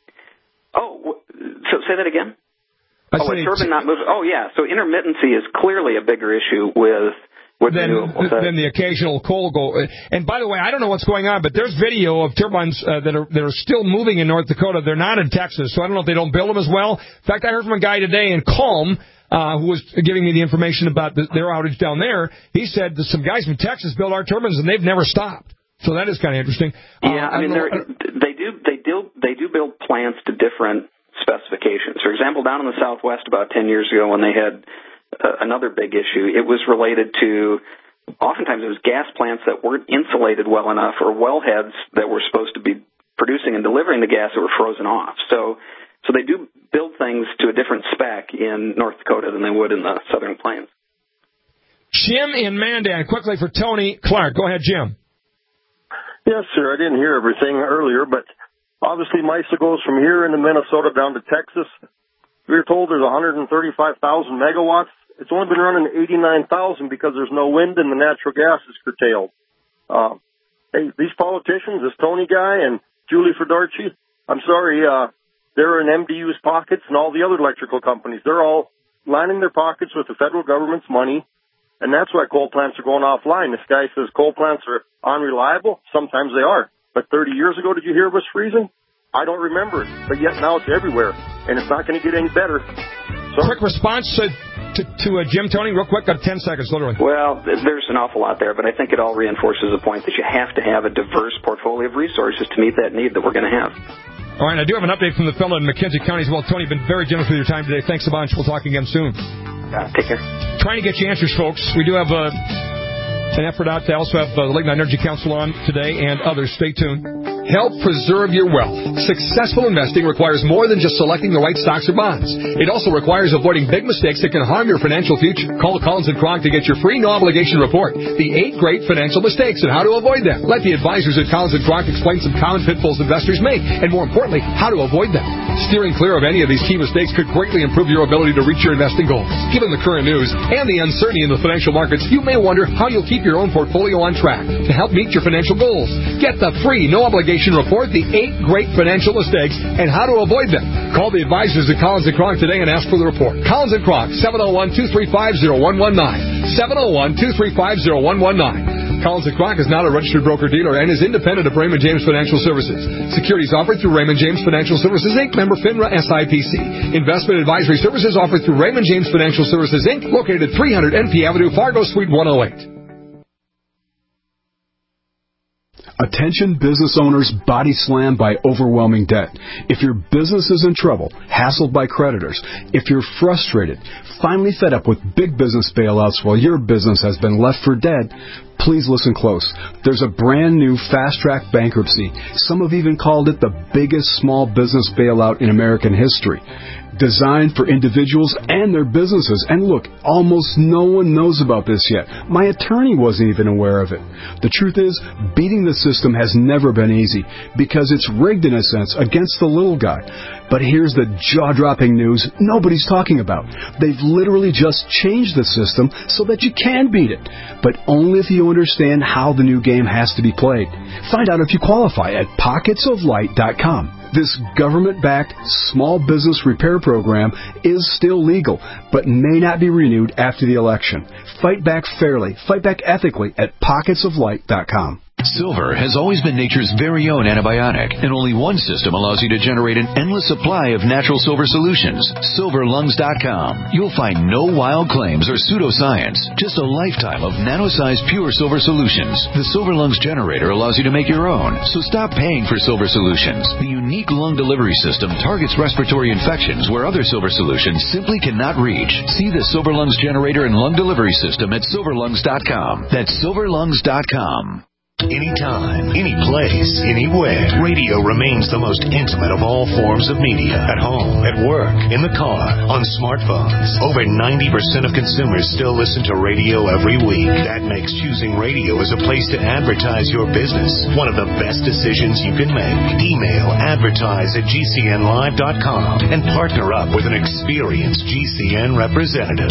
D: Oh, so say that again?
B: A
D: turbine not moving. Oh, yeah. So intermittency is clearly a bigger issue with
B: than the occasional coal go. And by the way, I don't know what's going on, but there's video of turbines that are still moving in North Dakota. They're not in Texas, so I don't know if they don't build them as well. In fact, I heard from a guy today in Calm who was giving me the information about their outage down there. He said that some guys from Texas build our turbines and they've never stopped. So that is kind of interesting.
D: Yeah, they do build plants to different specifications. For example, down in the Southwest about 10 years ago when they had another big issue, it was related to, oftentimes it was gas plants that weren't insulated well enough or wellheads that were supposed to be producing and delivering the gas that were frozen off. So they do build things to a different spec in North Dakota than they would in the Southern Plains.
B: Jim in Mandan, quickly for Tony Clark. Go ahead, Jim.
S: Yes, sir. I didn't hear everything earlier, but obviously MISO goes from here into Minnesota down to Texas. We were told there's 135,000 megawatts It's only been running 89,000 because there's no wind and the natural gas is curtailed. Hey, these politicians, this Tony guy and Julie Fedorci, I'm sorry, they're in MDU's pockets and all the other electrical companies. They're all lining their pockets with the federal government's money, and that's why coal plants are going offline. This guy says coal plants are unreliable. Sometimes they are. But 30 years ago, did you hear it was freezing? I don't remember it. But yet now it's everywhere, and it's not going to get any better. So,
B: quick response to Jim, Tony, real quick. Got 10 seconds, literally.
D: Well, there's an awful lot there, but I think it all reinforces the point that you have to have a diverse portfolio of resources to meet that need that we're going to have.
B: All right, I do have an update from the fellow in McKenzie County as well. Tony, you've been very generous with your time today. Thanks a bunch. We'll talk again soon.
D: Take care.
B: Trying to get you answers, folks. We do have an effort out to also have the Lignite Energy Council on today and others. Stay tuned. Help preserve your wealth. Successful investing requires more than just selecting the right stocks or bonds. It also requires avoiding big mistakes that can harm your financial future. Call Collins & Kronk to get your free no-obligation report, The 8 Great Financial Mistakes and How to Avoid Them. Let the advisors at Collins & Kronk explain some common pitfalls investors make, and more importantly, how to avoid them. Steering clear of any of these key mistakes could greatly improve your ability to reach your investing goals. Given the current news and the uncertainty in the financial markets, you may wonder how you'll keep your own portfolio on track to help meet your financial goals. Get the free no-obligation report, The 8 Great Financial Mistakes and How to Avoid Them. Call the advisors at Collins & Kronk today and ask for the report. Collins & Kronk, 701-235-0119. 701-235-0119. Collins & Kronk is not a registered broker-dealer and is independent of Raymond James Financial Services. Securities offered through Raymond James Financial Services, Inc., member FINRA SIPC. Investment advisory services offered through Raymond James Financial Services, Inc., located at 300 NP Avenue, Fargo, Suite 108.
T: Attention business owners body slammed by overwhelming debt. If your business is in trouble, hassled by creditors, if you're frustrated, finally fed up with big business bailouts while your business has been left for dead, please listen close. There's a brand new fast-track bankruptcy. Some have even called it the biggest small business bailout in American history. Designed for individuals and their businesses. And look, almost no one knows about this yet. My attorney wasn't even aware of it. The truth is, beating the system has never been easy because it's rigged in a sense against the little guy. But here's the jaw-dropping news nobody's talking about. They've literally just changed the system so that you can beat it, but only if you understand how the new game has to be played. Find out if you qualify at pocketsoflight.com. This government-backed small business repair program is still legal, but may not be renewed after the election. Fight back fairly, fight back ethically at pocketsoflight.com.
U: Silver has always been nature's very own antibiotic, and only one system allows you to generate an endless supply of natural silver solutions. SilverLungs.com. You'll find no wild claims or pseudoscience, just a lifetime of nano-sized pure silver solutions. The Silver Lungs generator allows you to make your own, so stop paying for silver solutions. The unique lung delivery system targets respiratory infections where other silver solutions simply cannot reach. See the Silver Lungs generator and lung delivery system at SilverLungs.com. That's SilverLungs.com.
V: Anytime, any place, anywhere. Radio remains the most intimate of all forms of media. At home, at work, in the car, on smartphones. Over 90% of consumers still listen to radio every week. That makes choosing radio as a place to advertise your business one of the best decisions you can make. Email advertise@gcnlive.com and partner up with an experienced GCN representative.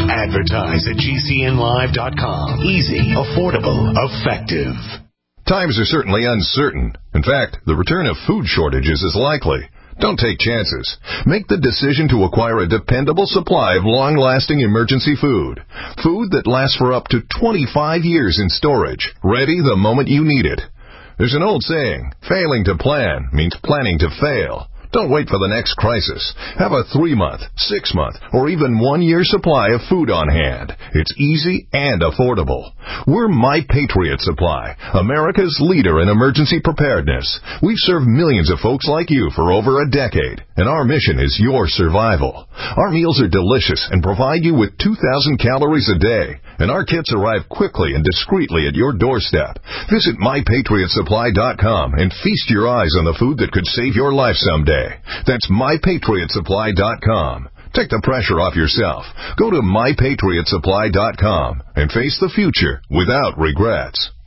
V: Advertise@gcnlive.com. Easy, affordable, effective.
A: Times are certainly uncertain. In fact, the return of food shortages is likely. Don't take chances. Make the decision to acquire a dependable supply of long-lasting emergency food. Food that lasts for up to 25 years in storage, ready the moment you need it. There's an old saying, failing to plan means planning to fail. Don't wait for the next crisis. Have a 3-month, 6-month, or even 1-year supply of food on hand. It's easy and affordable. We're My Patriot Supply, America's leader in emergency preparedness. We've served millions of folks like you for over a decade, and our mission is your survival. Our meals are delicious and provide you with 2,000 calories a day, and our kits arrive quickly and discreetly at your doorstep. Visit MyPatriotSupply.com and feast your eyes on the food that could save your life someday. That's MyPatriotSupply.com. Take the pressure off yourself. Go to MyPatriotSupply.com and face the future without regrets.